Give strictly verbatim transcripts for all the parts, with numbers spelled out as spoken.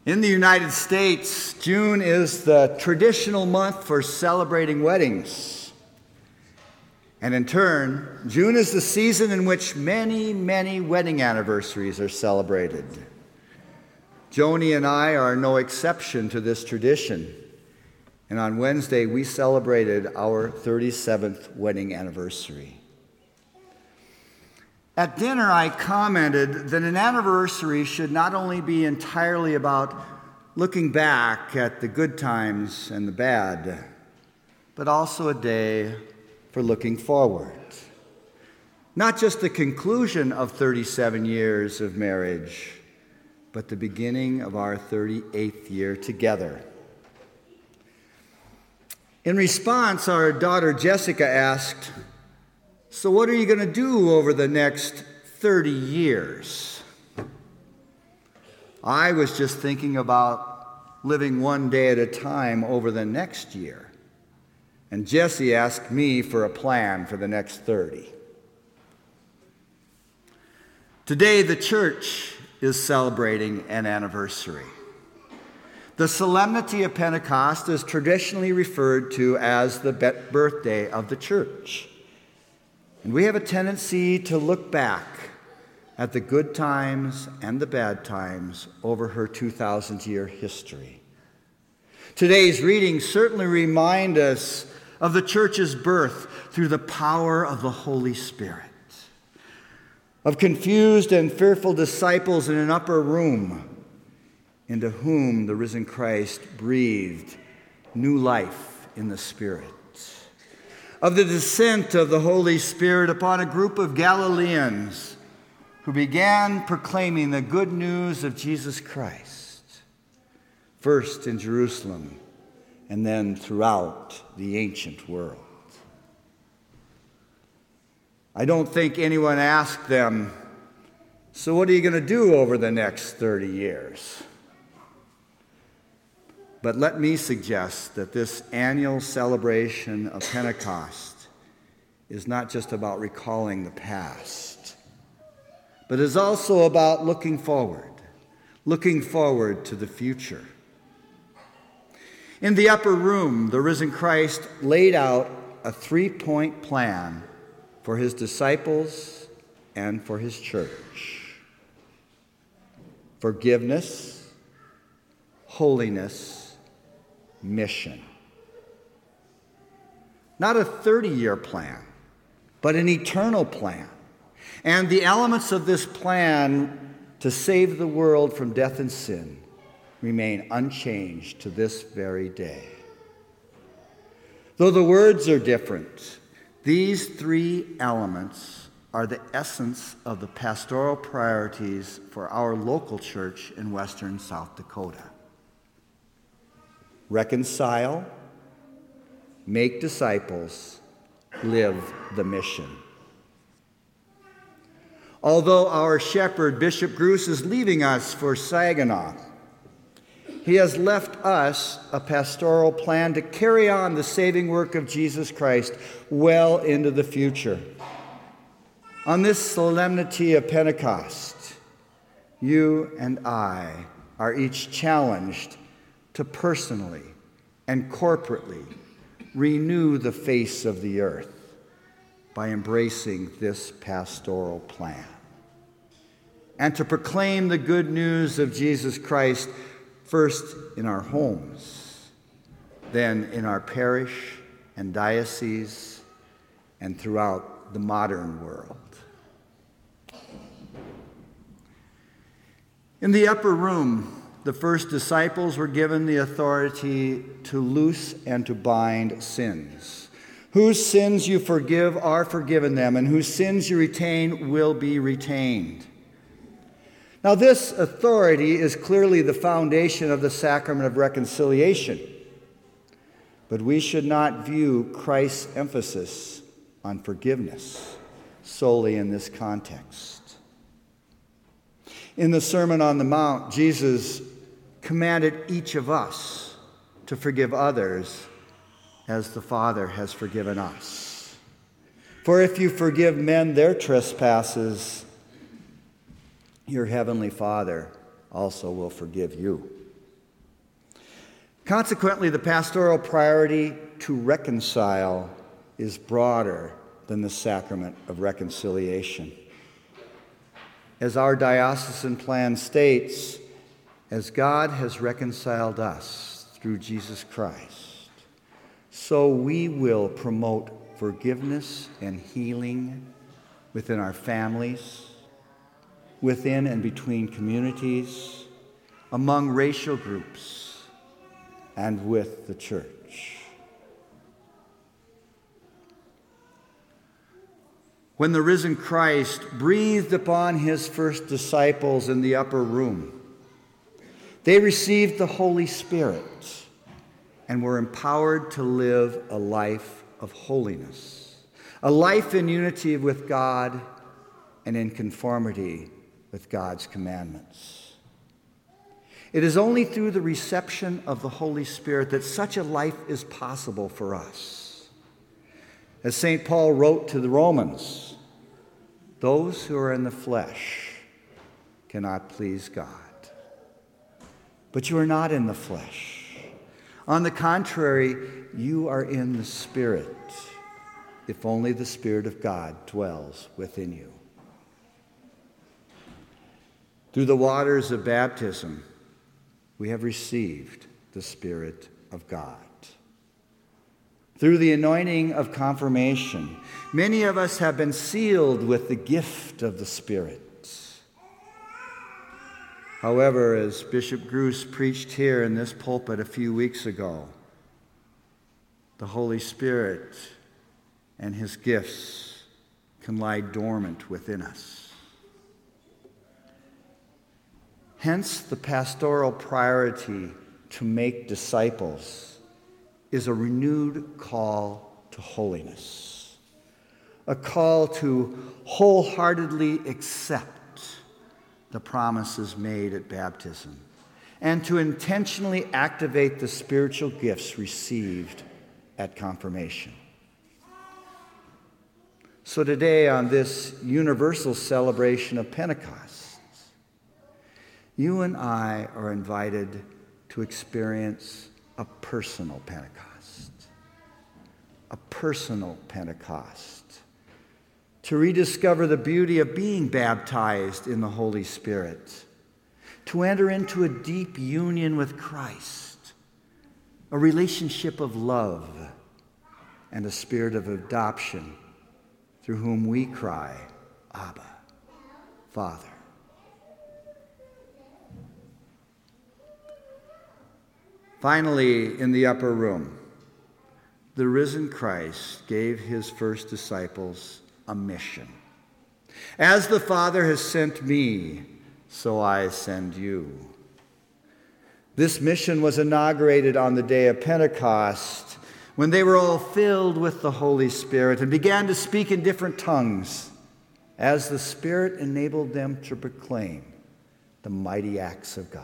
In the United States, June is the traditional month for celebrating weddings. And in turn, June is the season in which many, many wedding anniversaries are celebrated. Joni and I are no exception to this tradition. And on Wednesday, we celebrated our thirty-seventh wedding anniversary. At dinner, I commented that an anniversary should not only be entirely about looking back at the good times and the bad, but also a day for looking forward. Not just the conclusion of thirty-seven years of marriage, but the beginning of our thirty-eighth year together. In response, our daughter Jessica asked, "So what are you going to do over the next thirty years?" I was just thinking about living one day at a time over the next year. And Jessie asked me for a plan for the next thirty. Today, the church is celebrating an anniversary. The solemnity of Pentecost is traditionally referred to as the birthday of the church. And we have a tendency to look back at the good times and the bad times over her two thousand year history. Today's readings certainly remind us of the church's birth through the power of the Holy Spirit, of confused and fearful disciples in an upper room into whom the risen Christ breathed new life in the Spirit, of the descent of the Holy Spirit upon a group of Galileans who began proclaiming the good news of Jesus Christ, first in Jerusalem and then throughout the ancient world. I don't think anyone asked them, "So what are you going to do over the next thirty years?" But let me suggest that this annual celebration of Pentecost is not just about recalling the past, but is also about looking forward, looking forward to the future. In the upper room, the risen Christ laid out a three-point plan for his disciples and for his church: forgiveness, holiness, mission. Not a thirty-year plan, but an eternal plan. And the elements of this plan to save the world from death and sin remain unchanged to this very day. Though the words are different, these three elements are the essence of the pastoral priorities for our local church in western South Dakota. Reconcile, make disciples, live the mission. Although our shepherd, Bishop Gruss, is leaving us for Saginaw, he has left us a pastoral plan to carry on the saving work of Jesus Christ well into the future. On this solemnity of Pentecost, you and I are each challenged to personally and corporately renew the face of the earth by embracing this pastoral plan, and to proclaim the good news of Jesus Christ first in our homes, then in our parish and diocese, and throughout the modern world. In the upper room, the first disciples were given the authority to loose and to bind sins. Whose sins you forgive are forgiven them, and whose sins you retain will be retained. Now, this authority is clearly the foundation of the sacrament of reconciliation. But we should not view Christ's emphasis on forgiveness solely in this context. In the Sermon on the Mount, Jesus commanded each of us to forgive others as the Father has forgiven us. For if you forgive men their trespasses, your heavenly Father also will forgive you. Consequently, the pastoral priority to reconcile is broader than the sacrament of reconciliation. As our diocesan plan states, as God has reconciled us through Jesus Christ, so we will promote forgiveness and healing within our families, within and between communities, among racial groups, and with the church. When the risen Christ breathed upon his first disciples in the upper room, they received the Holy Spirit and were empowered to live a life of holiness, a life in unity with God and in conformity with God's commandments. It is only through the reception of the Holy Spirit that such a life is possible for us. As Saint Paul wrote to the Romans, those who are in the flesh cannot please God. But you are not in the flesh. On the contrary, you are in the Spirit, if only the Spirit of God dwells within you. Through the waters of baptism, we have received the Spirit of God. Through the anointing of confirmation, many of us have been sealed with the gift of the Spirit. However, as Bishop Gruss preached here in this pulpit a few weeks ago, the Holy Spirit and his gifts can lie dormant within us. Hence, the pastoral priority to make disciples is a renewed call to holiness, a call to wholeheartedly accept the promises made at baptism, and to intentionally activate the spiritual gifts received at confirmation. So today, on this universal celebration of Pentecost, you and I are invited to experience a personal Pentecost, a personal Pentecost, to rediscover the beauty of being baptized in the Holy Spirit, to enter into a deep union with Christ, a relationship of love, and a spirit of adoption through whom we cry, Abba, Father. Finally, in the upper room, the risen Christ gave his first disciples a mission. As the Father has sent me, so I send you. This mission was inaugurated on the day of Pentecost, when they were all filled with the Holy Spirit and began to speak in different tongues, as the Spirit enabled them to proclaim the mighty acts of God.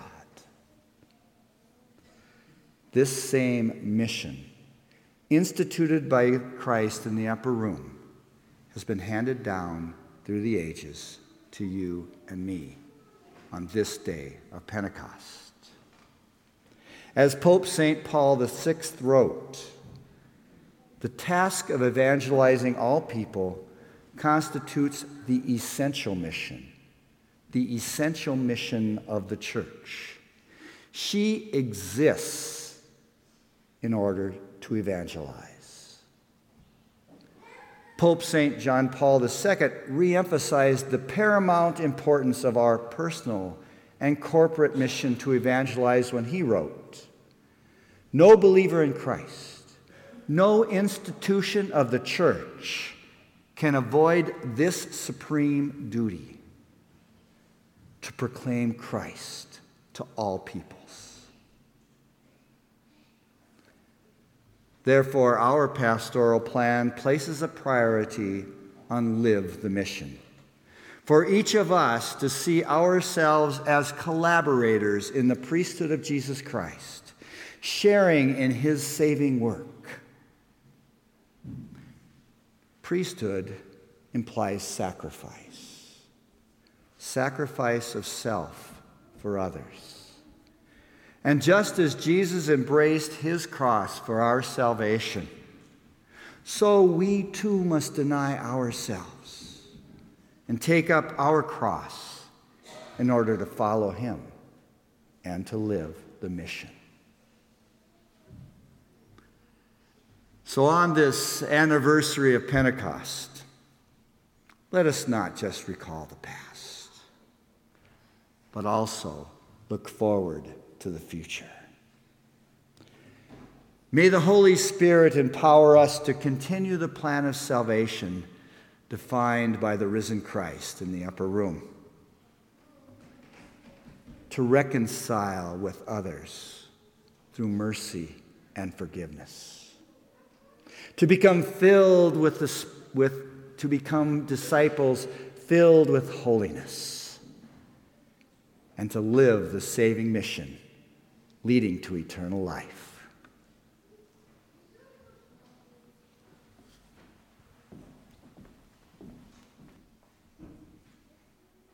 This same mission, instituted by Christ in the upper room, has been handed down through the ages to you and me on this day of Pentecost. As Pope Saint Paul the Sixth wrote, the task of evangelizing all people constitutes the essential mission, the essential mission of the church. She exists in order to evangelize. Pope Saint John Paul the Second re-emphasized the paramount importance of our personal and corporate mission to evangelize when he wrote, "No believer in Christ, no institution of the church can avoid this supreme duty, to proclaim Christ to all peoples." Therefore, our pastoral plan places a priority on live the mission. For each of us to see ourselves as collaborators in the priesthood of Jesus Christ, sharing in his saving work. Priesthood implies sacrifice, sacrifice of self for others. And just as Jesus embraced his cross for our salvation, so we too must deny ourselves and take up our cross in order to follow him and to live the mission. So on this anniversary of Pentecost, let us not just recall the past, but also look forward to the future. May the Holy Spirit empower us to continue the plan of salvation defined by the risen Christ in the upper room, to reconcile with others through mercy and forgiveness, to become filled with the with to become disciples filled with holiness, and to live the saving mission leading to eternal life.